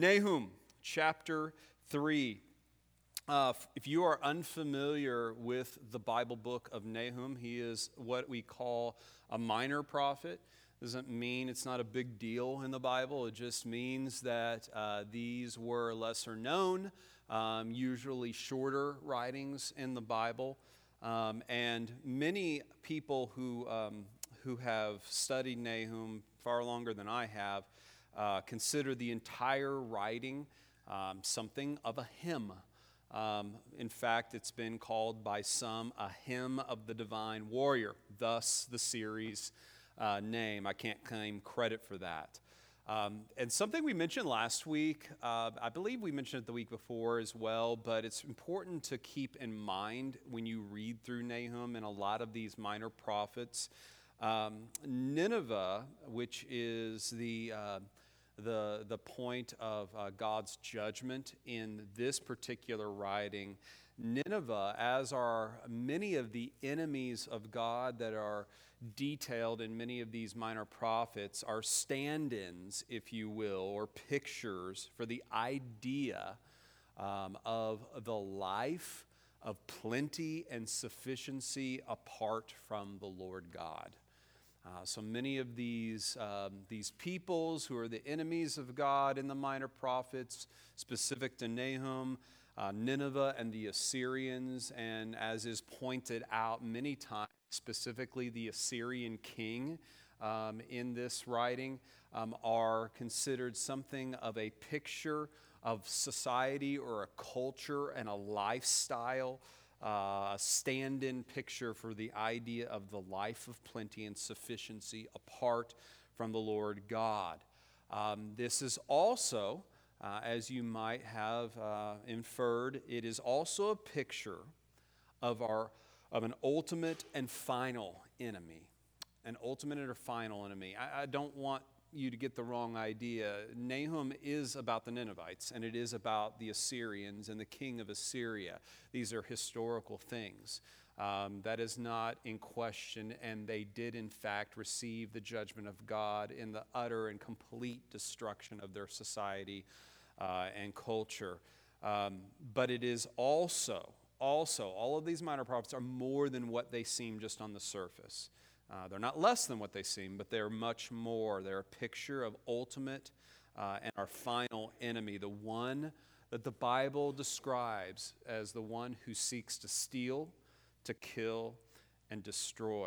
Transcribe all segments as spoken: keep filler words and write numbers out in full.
Nahum, chapter three. Uh, if you are unfamiliar with the Bible book of Nahum, he is what we call a minor prophet. Doesn't mean it's not a big deal in the Bible. It just means that uh, these were lesser known, um, usually shorter writings in the Bible. Um, and many people who um, who have studied Nahum far longer than I have uh, consider the entire writing um, something of a hymn. Um, in fact, it's been called by some a hymn of the divine warrior, thus the series uh, name. I can't claim credit for that. Um, and something we mentioned last week, uh, I believe we mentioned it the week before as well, but it's important to keep in mind when you read through Nahum and a lot of these minor prophets. Um, Nineveh, which is the... Uh, the the point of uh, God's judgment in this particular writing. Nineveh, as are many of the enemies of God that are detailed in many of these minor prophets, are stand-ins, if you will, or pictures for the idea um, of the life of plenty and sufficiency apart from the Lord God. Uh, so many of these um, these peoples who are the enemies of God in the minor prophets, specific to Nahum, uh, Nineveh, and the Assyrians, and as is pointed out many times, specifically the Assyrian king um, in this writing, um, are considered something of a picture of society or a culture and a lifestyle. Uh, a stand-in picture for the idea of the life of plenty and sufficiency apart from the Lord God. Um, this is also, uh, as you might have uh, inferred, it is also a picture of our of an ultimate and final enemy. An ultimate and a final enemy. I, I don't want you to get the wrong idea. Nahum is about the Ninevites, and it is about the Assyrians and the king of Assyria. These are historical things. Um, that is not in question, and they did in fact receive the judgment of God in the utter and complete destruction of their society uh, and culture. Um, but it is also, also, all of these minor prophets are more than what they seem just on the surface. Uh, they're not less than what they seem, but they're much more. They're a picture of ultimate uh, and our final enemy, the one that the Bible describes as the one who seeks to steal, to kill, and destroy.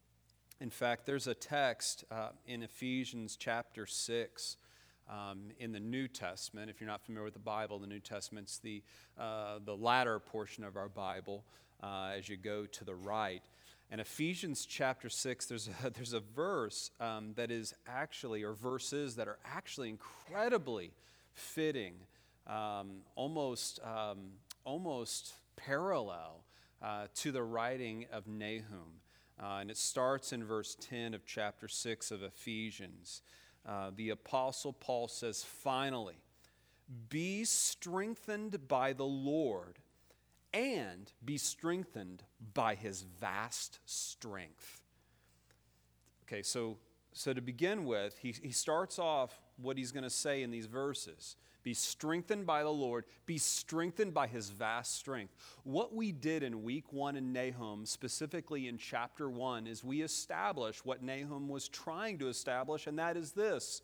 In fact, there's a text uh, in Ephesians chapter six um, in the New Testament. If you're not familiar with the Bible, the New Testament's the, uh, the latter portion of our Bible uh, as you go to the right. In Ephesians chapter six, there's a, there's a verse um, that is actually, or verses that are actually incredibly fitting, um, almost, um, almost parallel uh, to the writing of Nahum. Uh, and it starts in verse ten of chapter six of Ephesians. Uh, the Apostle Paul says, "Finally, be strengthened by the Lord, and be strengthened by his vast strength." Okay, so so to begin with, he, he starts off what he's going to say in these verses. Be strengthened by the Lord, be strengthened by his vast strength. What we did in week one in Nahum, specifically in chapter one, is we established what Nahum was trying to establish, and that is this: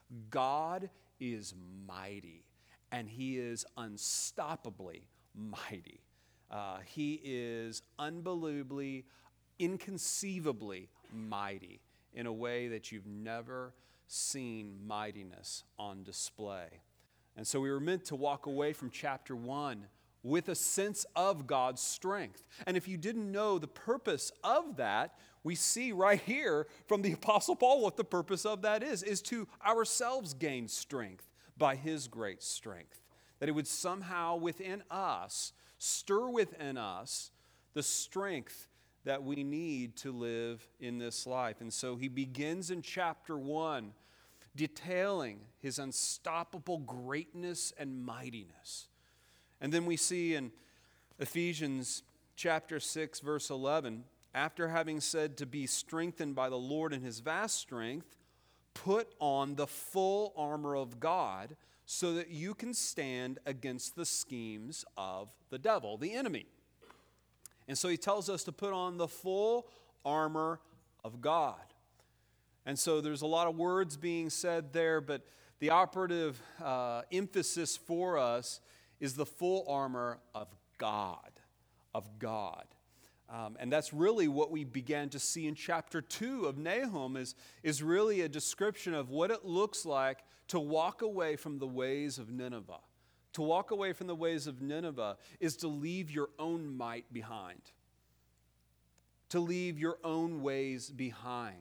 God is mighty, and he is unstoppably mighty. Uh, he is unbelievably, inconceivably mighty in a way that you've never seen mightiness on display. And so we were meant to walk away from chapter one with a sense of God's strength. And if you didn't know the purpose of that, we see right here from the Apostle Paul what the purpose of that is, is to ourselves gain strength by his great strength. That it would somehow within us stir within us the strength that we need to live in this life. And so he begins in chapter one detailing his unstoppable greatness and mightiness. And then we see in Ephesians chapter six, verse eleven, after having said to be strengthened by the Lord in his vast strength, put on the full armor of God so that you can stand against the schemes of the devil, the enemy. And so he tells us to put on the full armor of God. And so there's a lot of words being said there, but the operative uh, emphasis for us is the full armor of God, of God. Um, and that's really what we began to see in chapter two of Nahum is, is really a description of what it looks like to walk away from the ways of Nineveh. To walk away from the ways of Nineveh is to leave your own might behind. To leave your own ways behind.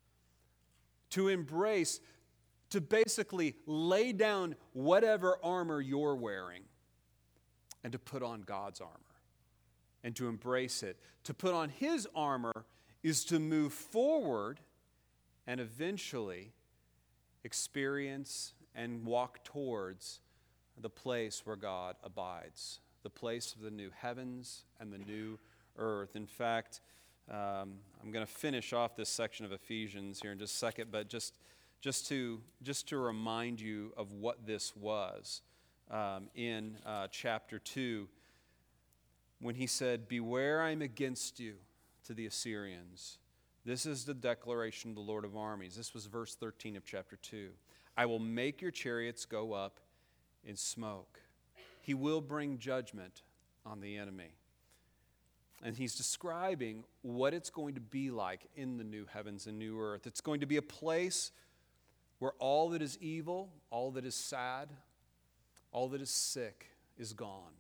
To embrace, to basically lay down whatever armor you're wearing and to put on God's armor and to embrace it. To put on His armor is to move forward and eventually experience and walk towards the place where God abides, the place of the new heavens and the new earth. In fact, um, I'm going to finish off this section of Ephesians here in just a second, but just just to just to remind you of what this was um, in uh, chapter two, when he said, "Beware, I am against you," to the Assyrians. This is the declaration of the Lord of armies. This was verse thirteen of chapter two. "I will make your chariots go up in smoke." He will bring judgment on the enemy. And he's describing what it's going to be like in the new heavens and new earth. It's going to be a place where all that is evil, all that is sad, all that is sick is gone.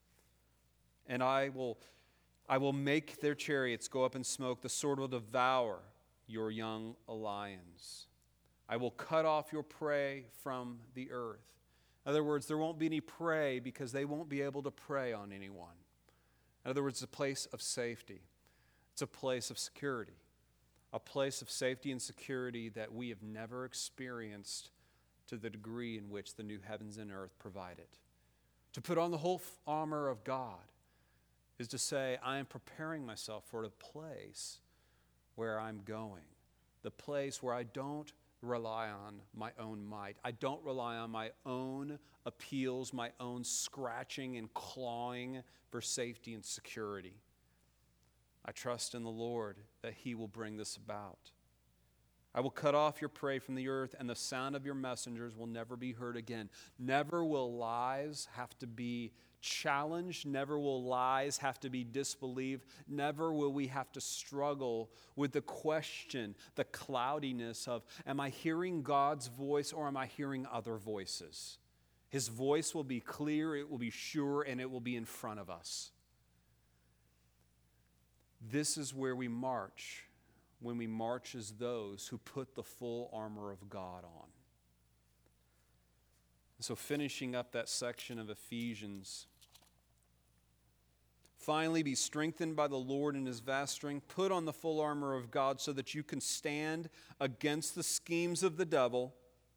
And I will, I will make their chariots go up in smoke. The sword will devour your young lions. I will cut off your prey from the earth. In other words, there won't be any prey because they won't be able to prey on anyone. In other words, it's a place of safety. It's a place of security. A place of safety and security that we have never experienced to the degree in which the new heavens and earth provide it. To put on the whole armor of God is to say, I am preparing myself for the place where I'm going. The place where I don't rely on my own might. I don't rely on my own appeals, my own scratching and clawing for safety and security. I trust in the Lord that He will bring this about. I will cut off your prey from the earth, and the sound of your messengers will never be heard again. Never will lies have to be challenged. Never will lies have to be disbelieved. Never will we have to struggle with the question, the cloudiness of, am I hearing God's voice or am I hearing other voices? His voice will be clear, it will be sure, and it will be in front of us. This is where we march when we march as those who put the full armor of God on. So finishing up that section of Ephesians, finally be strengthened by the Lord in His vast strength. Put on the full armor of God so that you can stand against the schemes of the devil.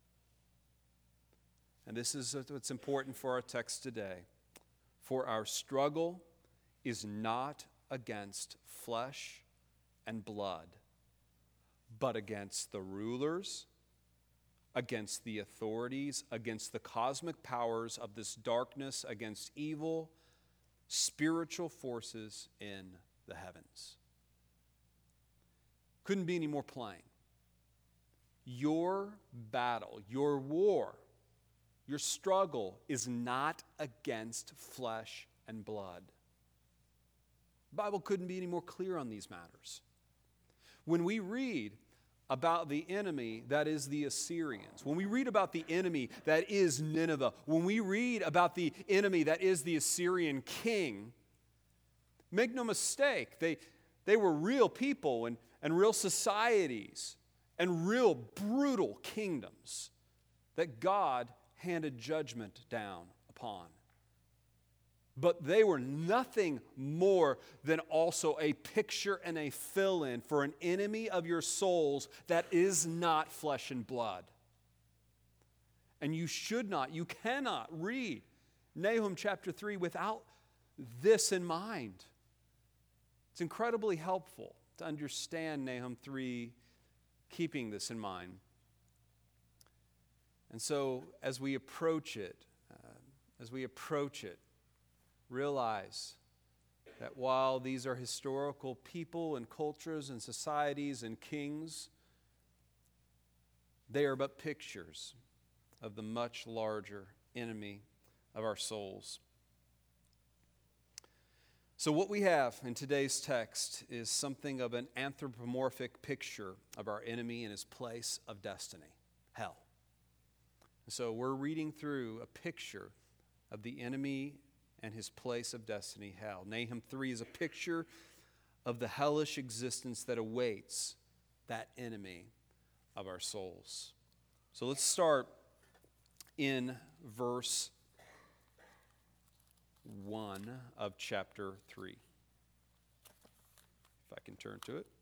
And this is what's important for our text today. For our struggle is not against flesh and blood, but against the rulers, against the authorities, against the cosmic powers of this darkness, against evil spiritual forces in the heavens. Couldn't be any more plain. Your battle, your war, your struggle is not against flesh and blood. The Bible couldn't be any more clear on these matters. When we read about the enemy that is the Assyrians, when we read about the enemy that is Nineveh, when we read about the enemy that is the Assyrian king, make no mistake, they, they were real people and, and real societies and real brutal kingdoms that God handed judgment down upon. But they were nothing more than also a picture and a fill-in for an enemy of your souls that is not flesh and blood. And you should not, you cannot read Nahum chapter three without this in mind. It's incredibly helpful to understand Nahum three, keeping this in mind. And so as we approach it, uh, as we approach it, realize that while these are historical people and cultures and societies and kings, they are but pictures of the much larger enemy of our souls. So what we have in today's text is something of an anthropomorphic picture of our enemy and his place of destiny, hell. So we're reading through a picture of the enemy and his place of destiny, hell. Nahum three is a picture of the hellish existence that awaits that enemy of our souls. So let's start in verse one of chapter three. If I can turn to it.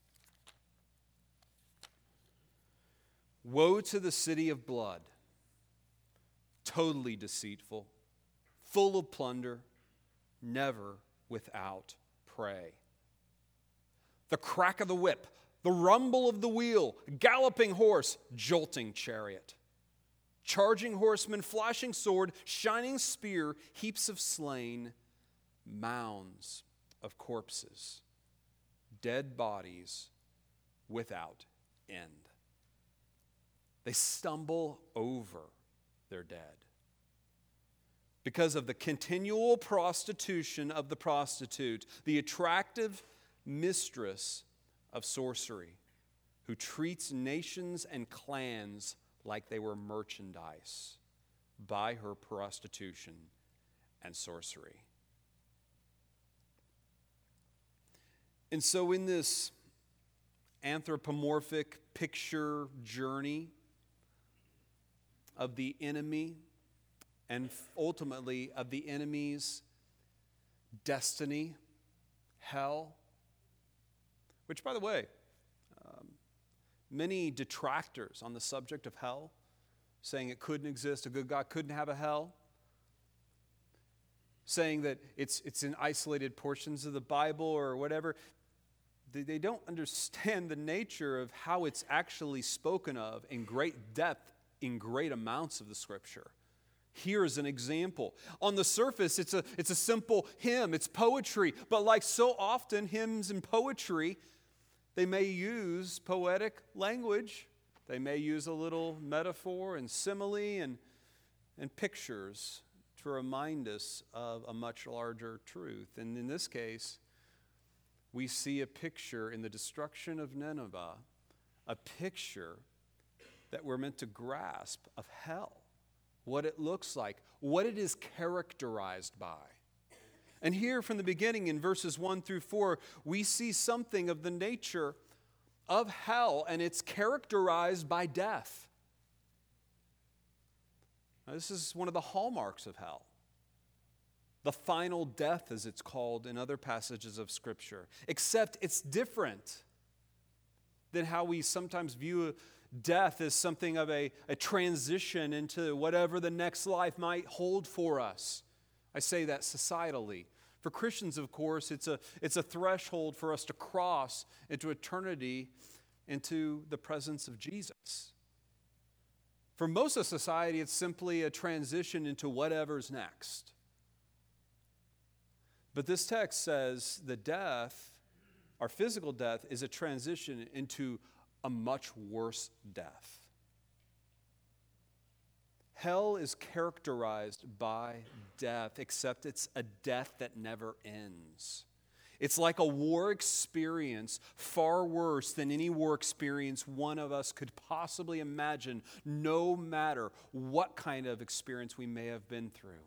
Woe to the city of blood, totally deceitful, full of plunder, never without prey. The crack of the whip, the rumble of the wheel, galloping horse, jolting chariot, charging horseman, flashing sword, shining spear, heaps of slain, mounds of corpses, dead bodies without end. They stumble over their dead because of the continual prostitution of the prostitute, the attractive mistress of sorcery, who treats nations and clans like they were merchandise by her prostitution and sorcery. And so in this anthropomorphic picture journey of the enemy and ultimately of the enemy's destiny, hell, which, by the way, um, many detractors on the subject of hell, saying it couldn't exist, a good God couldn't have a hell, saying that it's it's in isolated portions of the Bible or whatever, they, they don't understand the nature of how it's actually spoken of in great depth, in great amounts of the Scripture. Here's an example. On the surface, it's a, it's a simple hymn, it's poetry, but like so often, hymns and poetry, they may use poetic language. They may use a little metaphor and simile and, and pictures to remind us of a much larger truth. And in this case, we see a picture in the destruction of Nineveh, a picture that we're meant to grasp of hell, what it looks like, what it is characterized by. And here from the beginning in verses one through four, we see something of the nature of hell, and it's characterized by death. Now, this is one of the hallmarks of hell. The final death, as it's called in other passages of Scripture. Except it's different than how we sometimes view death as something of a, a transition into whatever the next life might hold for us. I say that societally. For Christians, of course, it's a, it's a threshold for us to cross into eternity, into the presence of Jesus. For most of society, it's simply a transition into whatever's next. But this text says the death, our physical death, is a transition into a much worse death. Hell is characterized by death, except it's a death that never ends. It's like a war experience far worse than any war experience one of us could possibly imagine, no matter what kind of experience we may have been through.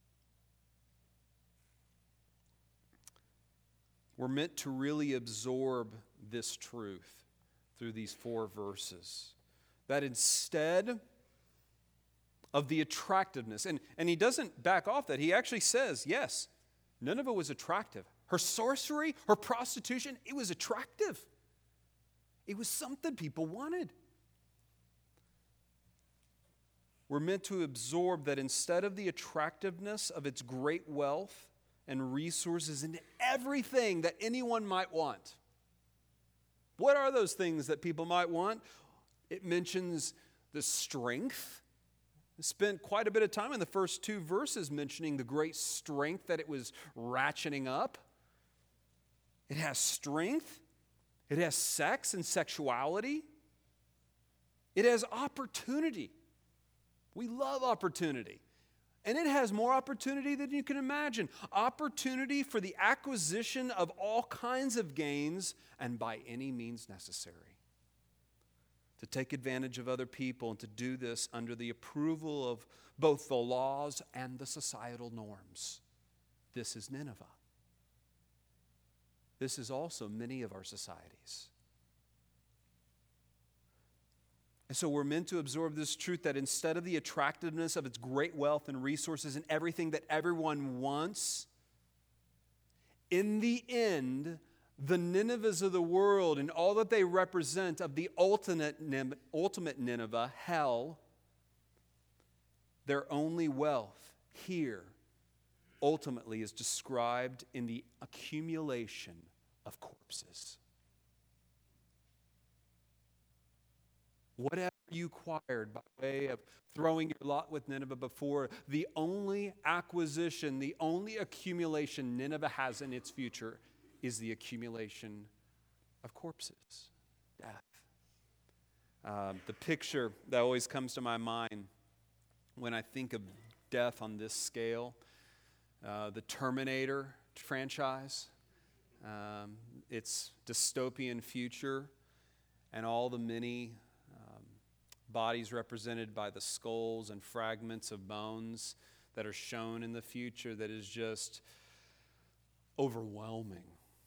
We're meant to really absorb this truth through these four verses. That instead of the attractiveness, and, and he doesn't back off that. He actually says, yes, Nineveh was attractive. Her sorcery, her prostitution, it was attractive. It was something people wanted. We're meant to absorb that instead of the attractiveness of its great wealth and resources and everything that anyone might want. What are those things that people might want? It mentions the strength Spent quite a bit of time in the first two verses mentioning the great strength that it was ratcheting up. It has strength. It has sex and sexuality. It has opportunity. We love opportunity. And it has more opportunity than you can imagine. Opportunity for the acquisition of all kinds of gains and by any means necessary. To take advantage of other people and to do this under the approval of both the laws and the societal norms. This is Nineveh. This is also many of our societies. And so we're meant to absorb this truth that instead of the attractiveness of its great wealth and resources and everything that everyone wants, in the end, the Ninevehs of the world and all that they represent of the ultimate, ultimate Nineveh, hell, their only wealth here ultimately is described in the accumulation of corpses. Whatever you acquired by way of throwing your lot with Nineveh before, the only acquisition, the only accumulation Nineveh has in its future is the accumulation of corpses, death. Um, the picture that always comes to my mind when I think of death on this scale, uh, the Terminator franchise, um, its dystopian future, and all the many um, bodies represented by the skulls and fragments of bones that are shown in the future, that is just overwhelming.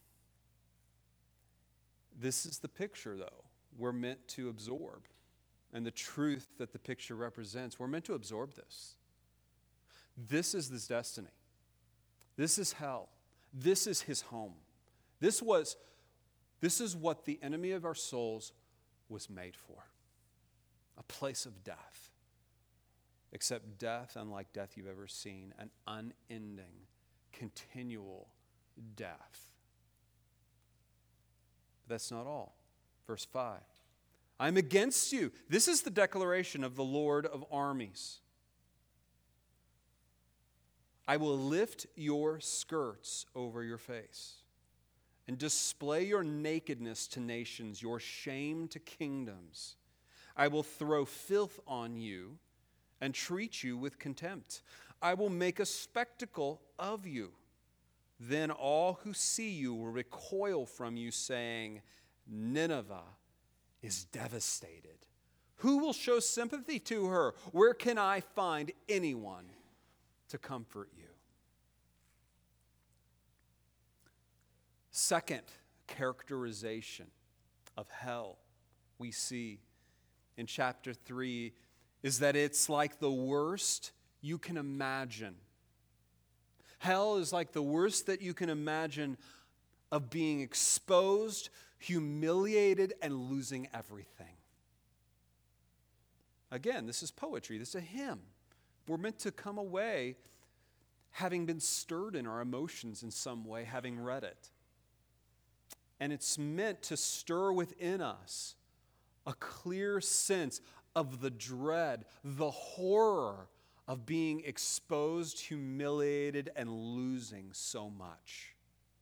This is the picture, though, we're meant to absorb. And the truth that the picture represents, we're meant to absorb this. This is his destiny. This is hell. This is his home. This was, this is what the enemy of our souls was made for. A place of death. Except death, unlike death you've ever seen, an unending, continual death. But that's not all. Verse five. I'm against you. This is the declaration of the Lord of armies. I will lift your skirts over your face and display your nakedness to nations, your shame to kingdoms. I will throw filth on you and treat you with contempt. I will make a spectacle of you. Then all who see you will recoil from you, saying, Nineveh is devastated. Who will show sympathy to her? Where can I find anyone to comfort you? Second characterization of hell we see in chapter three is that it's like the worst you can imagine. Hell is like the worst that you can imagine of being exposed, humiliated, and losing everything. Again, this is poetry. This is a hymn. We're meant to come away having been stirred in our emotions in some way, having read it. And it's meant to stir within us a clear sense of the dread, the horror of being exposed, humiliated, and losing so much.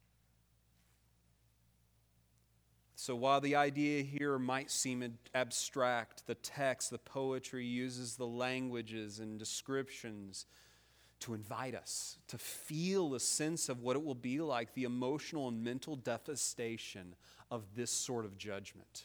So while the idea here might seem abstract, the text, the poetry uses the languages and descriptions to invite us to feel a sense of what it will be like, the emotional and mental devastation of this sort of judgment.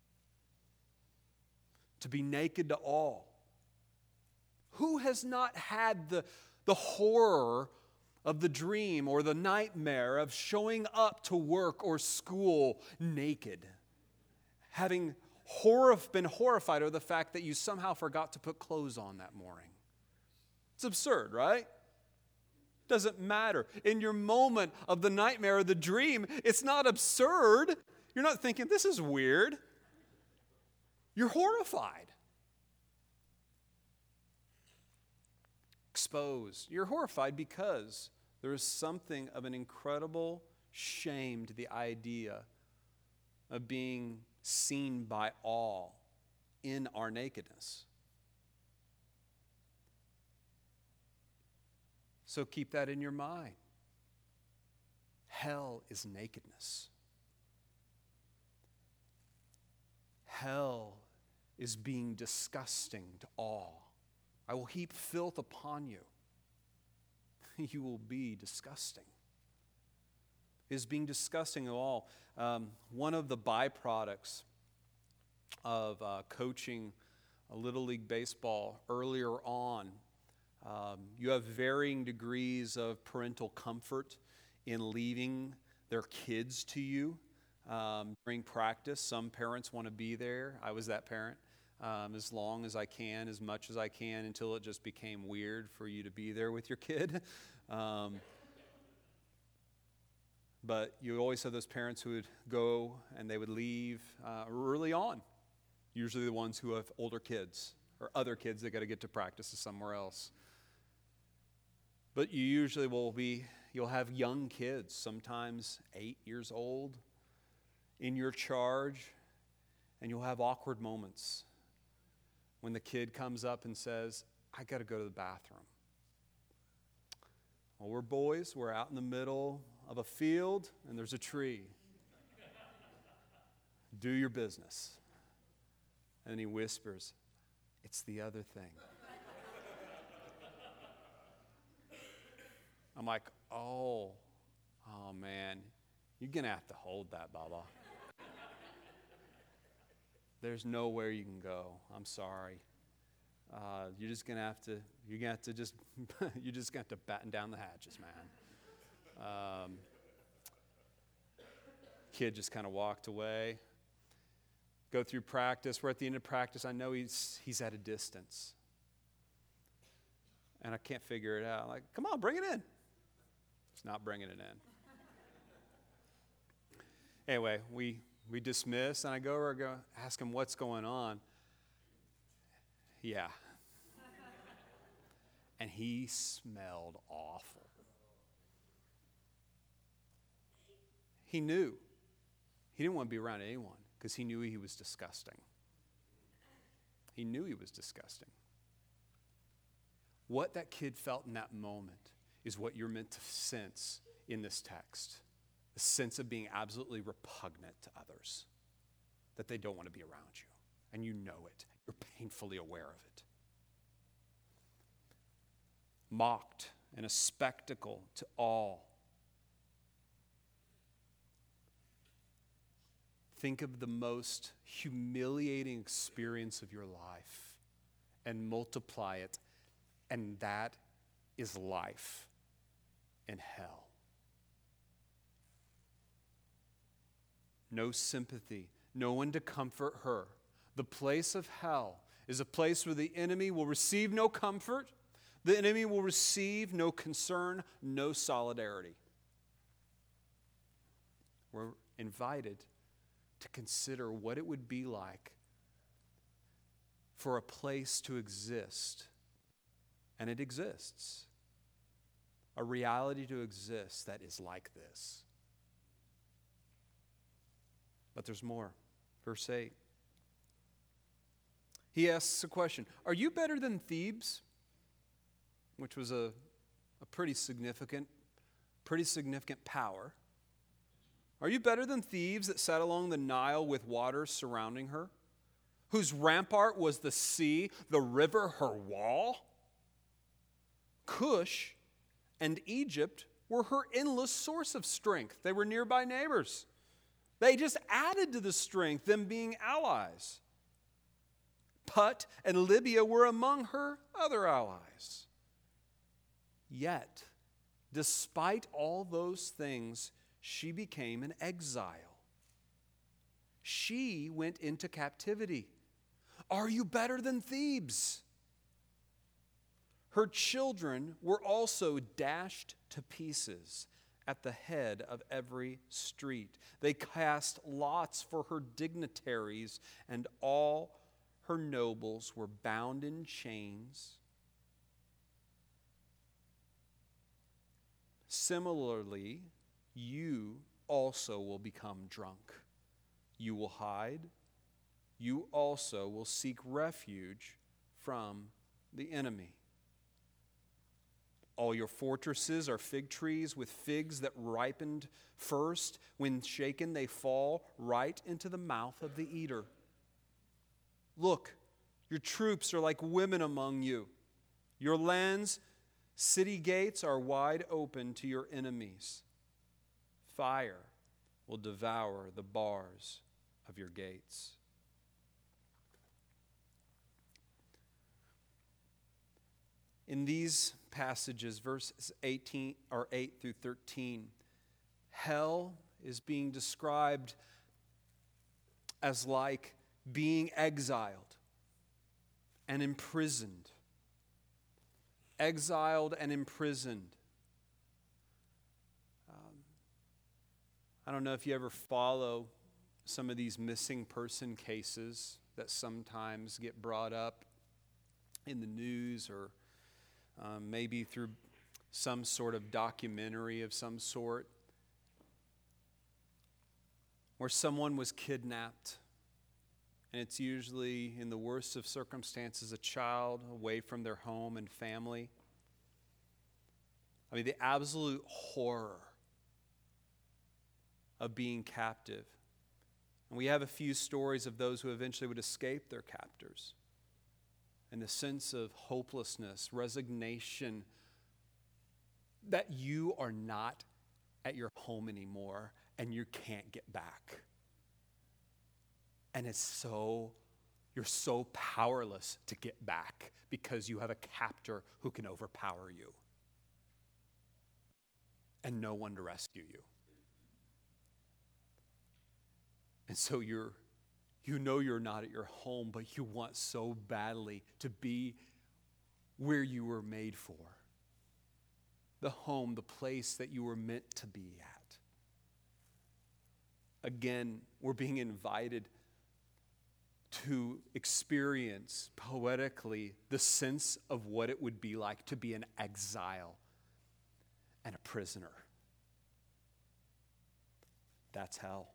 To be naked to all. Who has not had the, the horror of the dream or the nightmare of showing up to work or school naked? Having horror, been horrified over the fact that you somehow forgot to put clothes on that morning. It's absurd, right? Doesn't matter. In your moment of the nightmare or the dream, it's not absurd. You're not thinking, this is weird. You're horrified. Exposed. You're horrified because there is something of an incredible shame to the idea of being seen by all in our nakedness. So keep that in your mind. Hell is nakedness. Hell is being disgusting to all. I will heap filth upon you. You will be disgusting. It is being disgusting to all. Um, one of the byproducts of uh, coaching a Little League baseball earlier on, um, you have varying degrees of parental comfort in leaving their kids to you um, during practice. Some parents want to be there. I was that parent. Um, as long as I can, as much as I can, until it just became weird for you to be there with your kid. Um, but you always have those parents who would go and they would leave uh, early on, usually the ones who have older kids or other kids that got to get to practice somewhere else. But you usually will be, you'll have young kids, sometimes eight years old, in your charge, and you'll have awkward moments when the kid comes up and says, I got to go to the bathroom. Well, we're boys. We're out in the middle of a field, and there's a tree. Do your business. And he whispers, it's the other thing. I'm like, oh, oh man, you're going to have to hold that, Baba. There's nowhere you can go. I'm sorry. Uh, you're just gonna have to. You're gonna have to just. you're just gonna have to batten down the hatches, man. Um, kid just kind of walked away. Go through practice. We're at the end of practice. I know he's he's at a distance, and I can't figure it out. I'm like, come on, bring it in. He's not bringing it in. Anyway, we. We dismiss, and I go over and go ask him what's going on. Yeah. And he smelled awful. He knew. He didn't want to be around anyone because he knew he was disgusting. He knew he was disgusting. What that kid felt in that moment is what you're meant to sense in this text. A sense of being absolutely repugnant to others, that they don't want to be around you, and you know it. You're painfully aware of it. Mocked and a spectacle to all. Think of the most humiliating experience of your life and multiply it, and that is life in hell. No sympathy, no one to comfort her. The place of hell is a place where the enemy will receive no comfort, the enemy will receive no concern, no solidarity. We're invited to consider what it would be like for a place to exist, and it exists. A reality to exist that is like this. But there's more. Verse eight. He asks a question. Are you better than Thebes? Which was a, a pretty significant, pretty significant power. Are you better than Thebes that sat along the Nile with waters surrounding her? Whose rampart was the sea, the river her wall? Cush and Egypt were her endless source of strength. They were nearby neighbors. They just added to the strength, them being allies. Put and Libya were among her other allies. Yet, despite all those things, she became an exile. She went into captivity. Are you better than Thebes? Her children were also dashed to pieces at the head of every street. They cast lots for her dignitaries, and all her nobles were bound in chains. Similarly, you also will become drunk. You will hide. You also will seek refuge from the enemy. All your fortresses are fig trees with figs that ripened first. When shaken, they fall right into the mouth of the eater. Look, your troops are like women among you. Your land's city gates are wide open to your enemies. Fire will devour the bars of your gates. In these passages, verses eighteen or eight through thirteen, hell is being described as like being exiled and imprisoned. Exiled and imprisoned. Um, I don't know if you ever follow some of these missing person cases that sometimes get brought up in the news or um, maybe through some sort of documentary of some sort, where someone was kidnapped. And it's usually, in the worst of circumstances, a child away from their home and family. I mean, the absolute horror of being captive. And we have a few stories of those who eventually would escape their captors. And the sense of hopelessness, resignation, that you are not at your home anymore and you can't get back. And it's so, you're so powerless to get back because you have a captor who can overpower you. And no one to rescue you. And so you're, you know you're not at your home, but you want so badly to be where you were made for. The home, the place that you were meant to be at. Again, we're being invited to experience poetically the sense of what it would be like to be an exile and a prisoner. That's hell.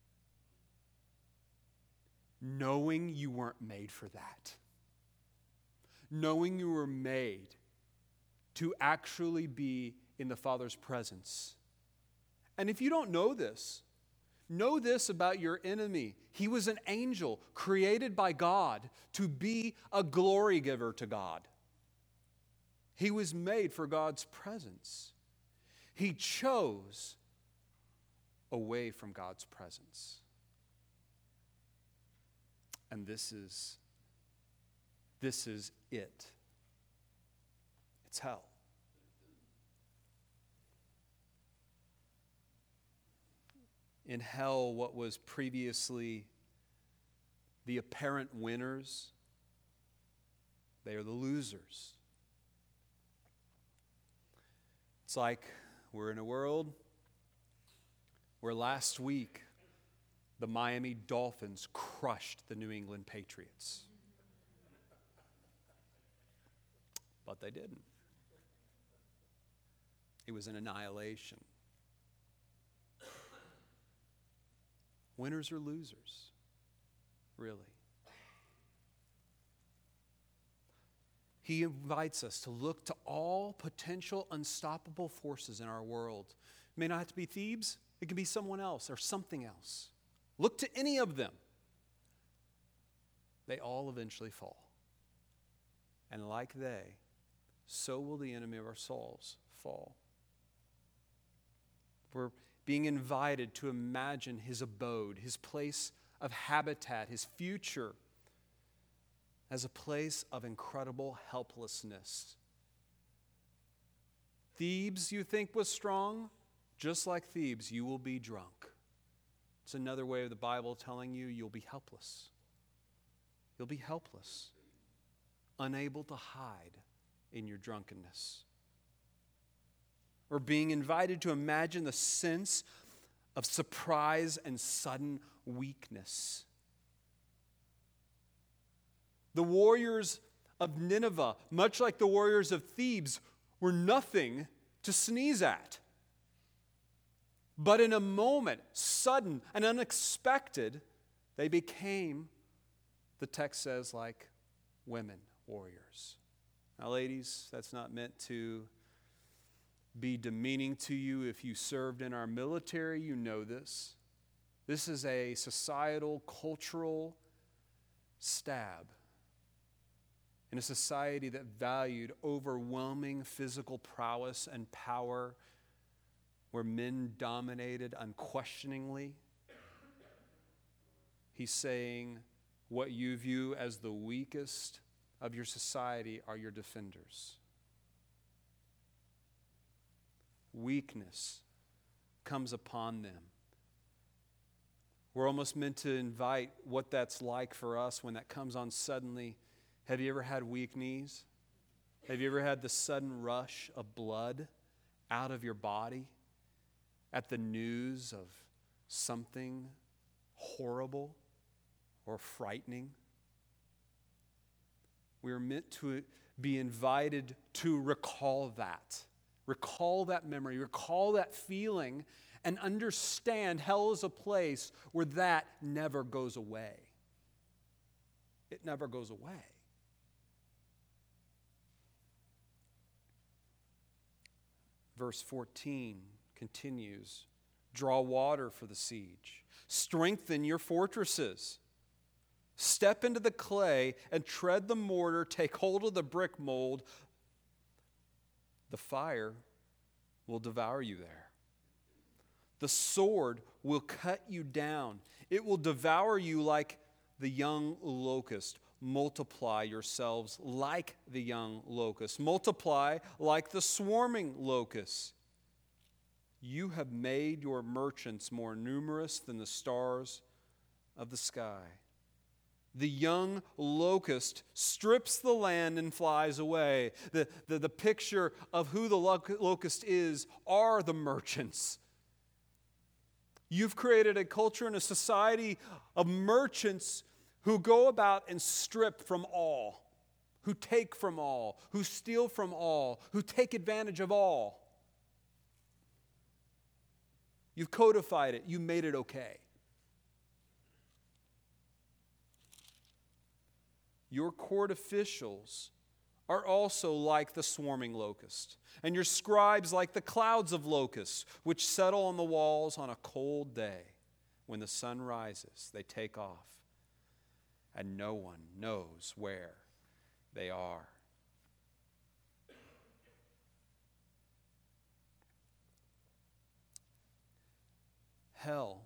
Knowing you weren't made for that. Knowing you were made to actually be in the Father's presence. And if you don't know this, know this about your enemy. He was an angel created by God to be a glory giver to God. He was made for God's presence. He chose away from God's presence. And this is, this is it. It's hell. In hell, what was previously the apparent winners, they are the losers. It's like we're in a world where last week the Miami Dolphins crushed the New England Patriots. But they didn't. It was an annihilation. Winners or losers? Really? He invites us to look to all potential unstoppable forces in our world. It may not have to be Thebes. It can be someone else or something else. Look to any of them. They all eventually fall. And like they, so will the enemy of our souls fall. We're being invited to imagine his abode, his place of habitat, his future as a place of incredible helplessness. Thebes, you think, was strong? Just like Thebes, you will be drunk. It's another way of the Bible telling you you'll be helpless. You'll be helpless, unable to hide in your drunkenness. We're being invited to imagine the sense of surprise and sudden weakness. The warriors of Nineveh, much like the warriors of Thebes, were nothing to sneeze at. But in a moment, sudden and unexpected, they became, the text says, like women warriors. Now, ladies, that's not meant to be demeaning to you. If you served in our military, you know this. This is a societal, cultural stab in a society that valued overwhelming physical prowess and power, where men dominated unquestioningly. He's saying what you view as the weakest of your society are your defenders. Weakness comes upon them. We're almost meant to invite what that's like for us when that comes on suddenly. Have you ever had weak knees? Have you ever had the sudden rush of blood out of your body at the news of something horrible or frightening? We are meant to be invited to recall that. Recall that memory, recall that feeling, and understand hell is a place where that never goes away. It never goes away. Verse fourteen continues, draw water for the siege. Strengthen your fortresses. Step into the clay and tread the mortar. Take hold of the brick mold. The fire will devour you there. The sword will cut you down. It will devour you like the young locust. Multiply yourselves like the young locust. Multiply like the swarming locust. You have made your merchants more numerous than the stars of the sky. The young locust strips the land and flies away. The, the, the picture of who the locust is are the merchants. You've created a culture and a society of merchants who go about and strip from all, who take from all, who steal from all, who take advantage of all. You've codified it. You made it okay. Your court officials are also like the swarming locust, and your scribes like the clouds of locusts, which settle on the walls on a cold day. When the sun rises, they take off, and no one knows where they are. Hell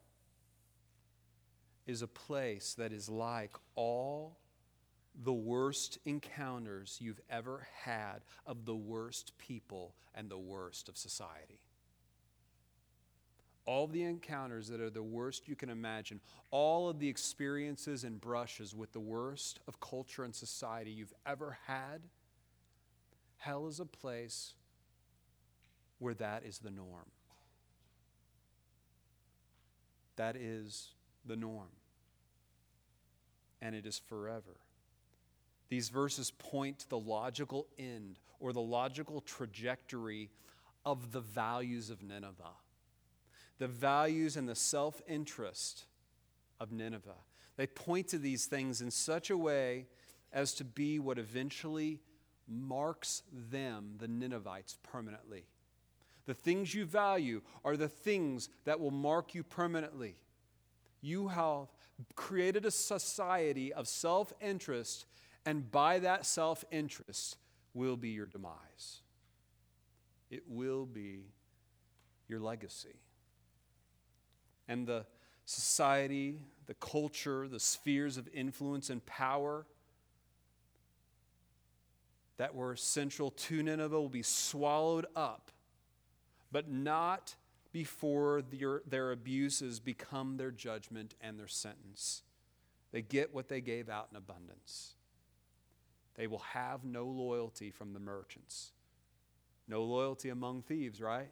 is a place that is like all the worst encounters you've ever had of the worst people and the worst of society. All the encounters that are the worst you can imagine, all of the experiences and brushes with the worst of culture and society you've ever had, hell is a place where that is the norm. That is the norm. And it is forever. These verses point to the logical end or the logical trajectory of the values of Nineveh. The values and the self-interest of Nineveh. They point to these things in such a way as to be what eventually marks them, the Ninevites, permanently. The things you value are the things that will mark you permanently. You have created a society of self-interest, and by that self-interest will be your demise. It will be your legacy. And the society, the culture, the spheres of influence and power that were central to Nineveh will be swallowed up, but not before their, their abuses become their judgment and their sentence. They get what they gave out in abundance. They will have no loyalty from the merchants. No loyalty among thieves, right?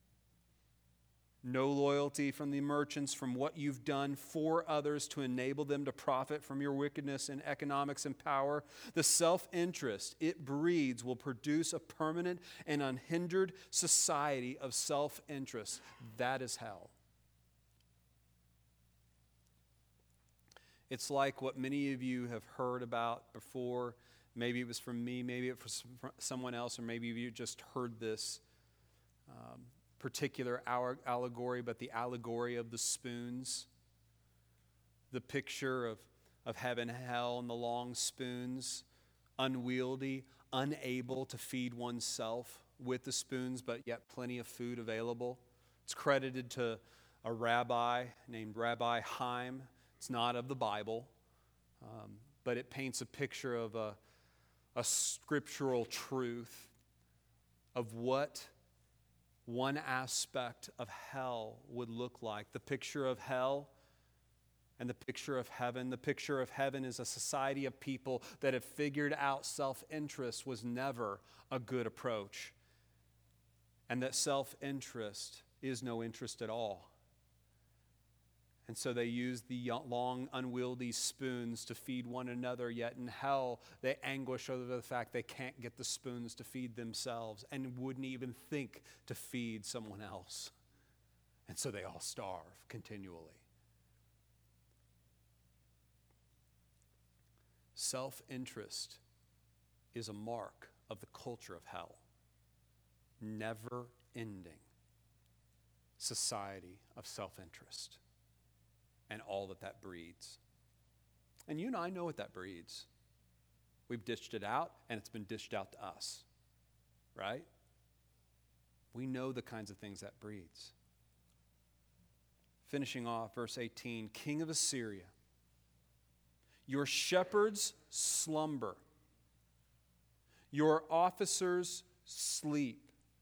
No loyalty from the merchants from what you've done for others to enable them to profit from your wickedness in economics and power. The self-interest it breeds will produce a permanent and unhindered society of self-interest. That is hell. It's like what many of you have heard about before. Maybe it was from me, maybe it was from someone else, or maybe you just heard this um, particular allegory, but the allegory of the spoons. The picture of, of heaven, hell, and the long spoons, unwieldy, unable to feed oneself with the spoons, but yet plenty of food available. It's credited to a rabbi named Rabbi Haim. It's not of the Bible, um, but it paints a picture of a, a scriptural truth of what one aspect of hell would look like. The picture of hell and the picture of heaven. The picture of heaven is a society of people that have figured out self-interest was never a good approach, and that self-interest is no interest at all. And so they use the long, unwieldy spoons to feed one another, yet in hell they anguish over the fact they can't get the spoons to feed themselves and wouldn't even think to feed someone else. And so they all starve continually. Self-interest is a mark of the culture of hell. Never-ending society of self-interest and all that that breeds. And you and I know what that breeds. We've dished it out, and it's been dished out to us, right? We know the kinds of things that breeds. Finishing off, verse eighteen, King of Assyria, your shepherds slumber, your officers sleep.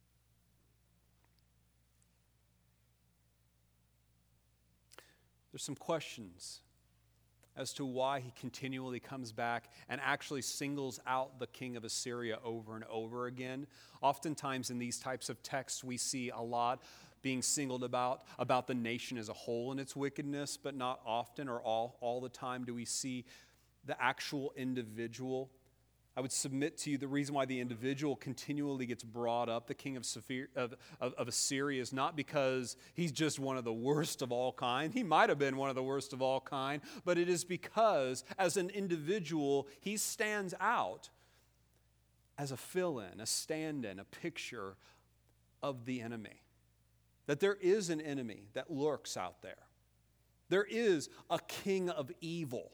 There's some questions as to why he continually comes back and actually singles out the king of Assyria over and over again. Oftentimes in these types of texts, we see a lot being singled about, about the nation as a whole and its wickedness, but not often or all, all the time do we see the actual individual. I would submit to you the reason why the individual continually gets brought up, the king of, Sephir, of, of, of Assyria, is not because he's just one of the worst of all kind. He might have been one of the worst of all kind, but it is because as an individual, he stands out as a fill-in, a stand-in, a picture of the enemy. That there is an enemy that lurks out there. There is a king of evil,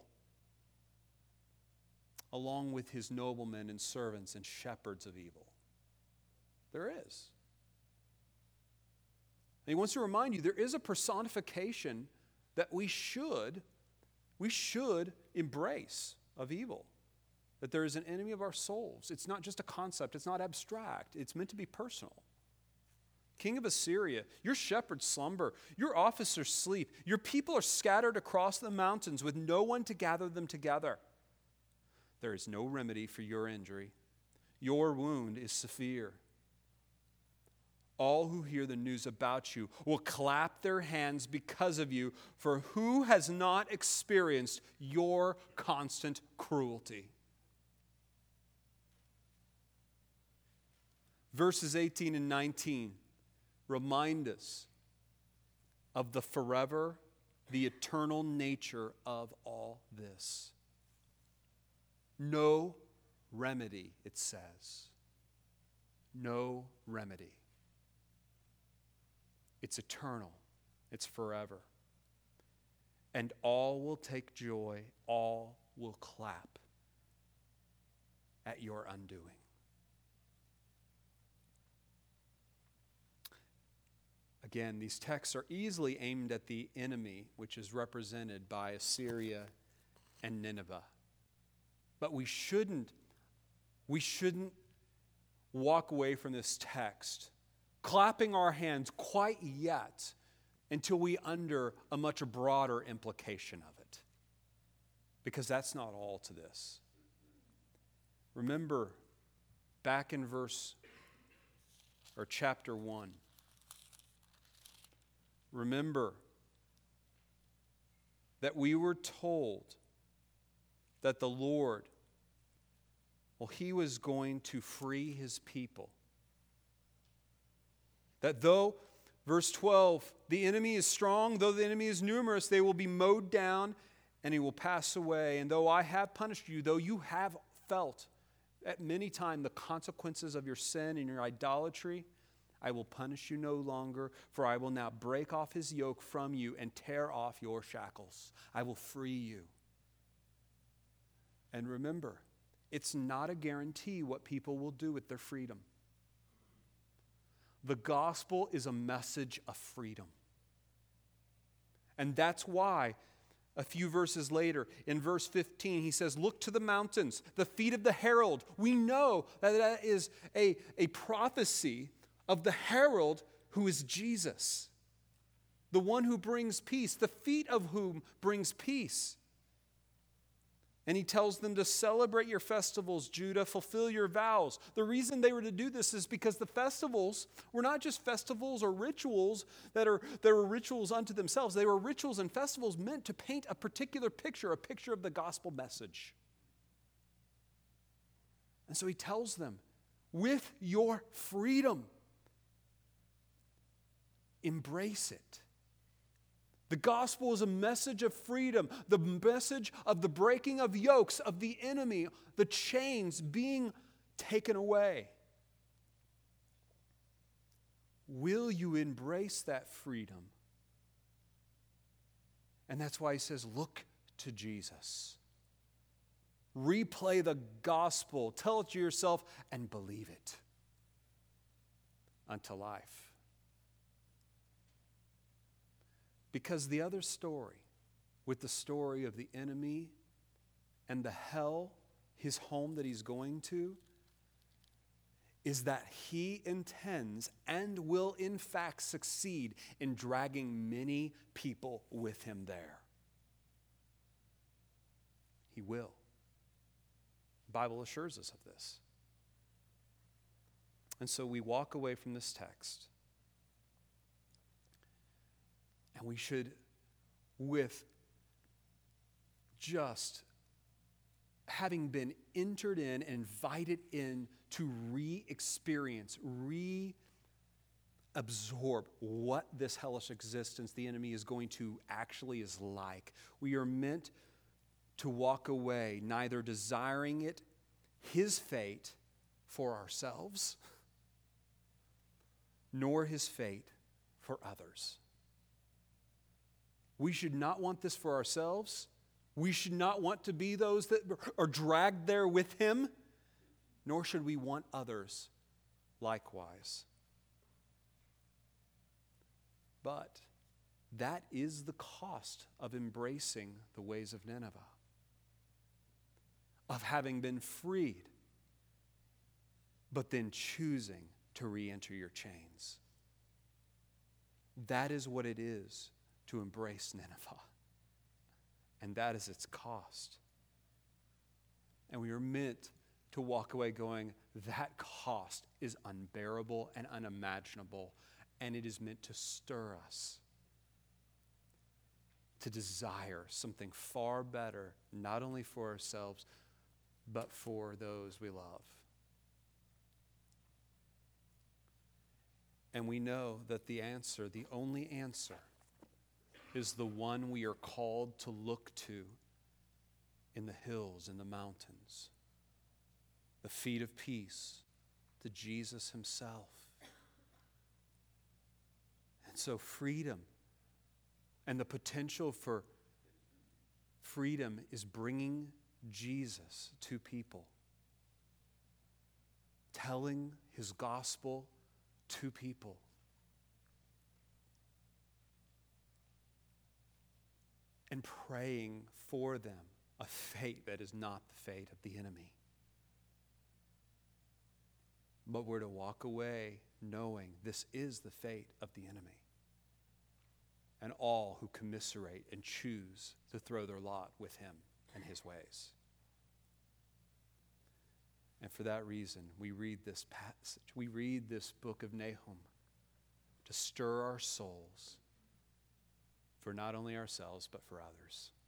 along with his noblemen and servants and shepherds of evil. There is. And he wants to remind you there is a personification that we should, we should embrace of evil. That there is an enemy of our souls. It's not just a concept. It's not abstract. It's meant to be personal. King of Assyria, your shepherds slumber, your officers sleep, your people are scattered across the mountains with no one to gather them together. There is no remedy for your injury. Your wound is severe. All who hear the news about you will clap their hands because of you, for who has not experienced your constant cruelty? Verses eighteen and nineteen remind us of the forever, the eternal nature of all this. No remedy, it says. No remedy. It's eternal. It's forever. And all will take joy, all will clap at your undoing. Again, these texts are easily aimed at the enemy, which is represented by Assyria and Nineveh. But we shouldn't, we shouldn't walk away from this text clapping our hands quite yet until we under a much broader implication of it. Because that's not all to this. Remember, back in verse, or chapter one, remember that we were told that the Lord, well, he was going to free his people. That though, verse twelve, the enemy is strong, though the enemy is numerous, they will be mowed down and he will pass away. And though I have punished you, though you have felt at many times the consequences of your sin and your idolatry, I will punish you no longer, for I will now break off his yoke from you and tear off your shackles. I will free you. And remember, it's not a guarantee what people will do with their freedom. The gospel is a message of freedom. And that's why a few verses later, in verse fifteen, he says, look to the mountains, the feet of the herald. We know that that is a, a prophecy of the herald who is Jesus, the one who brings peace, the feet of whom brings peace. And he tells them to celebrate your festivals, Judah, fulfill your vows. The reason they were to do this is because the festivals were not just festivals or rituals that are, that were rituals unto themselves. They were rituals and festivals meant to paint a particular picture, a picture of the gospel message. And so he tells them, with your freedom, embrace it. The gospel is a message of freedom, the message of the breaking of yokes of the enemy, the chains being taken away. Will you embrace that freedom? And that's why he says, look to Jesus. Replay the gospel, tell it to yourself, and believe it unto life. Because the other story, with the story of the enemy and the hell, his home that he's going to, is that he intends and will in fact succeed in dragging many people with him there. He will. The Bible assures us of this. And so we walk away from this text. And we should, with just having been entered in and invited in to re-experience, re-absorb what this hellish existence the enemy is going to actually is like. We are meant to walk away neither desiring it, his fate for ourselves, nor his fate for others. We should not want this for ourselves. We should not want to be those that are dragged there with him, nor should we want others likewise. But that is the cost of embracing the ways of Nineveh, of having been freed, but then choosing to re-enter your chains. That is what it is to embrace Nineveh. And that is its cost. And we are meant to walk away going, that cost is unbearable and unimaginable, and it is meant to stir us to desire something far better, not only for ourselves, but for those we love. And we know that the answer, the only answer, is the one we are called to look to in the hills, in the mountains, the feet of peace, to Jesus himself. And so freedom and the potential for freedom is bringing Jesus to people, telling his gospel to people. And praying for them a fate that is not the fate of the enemy. But we're to walk away knowing this is the fate of the enemy. And all who commiserate and choose to throw their lot with him and his ways. And for that reason, we read this passage. We read this book of Nahum to stir our souls for not only ourselves, but for others.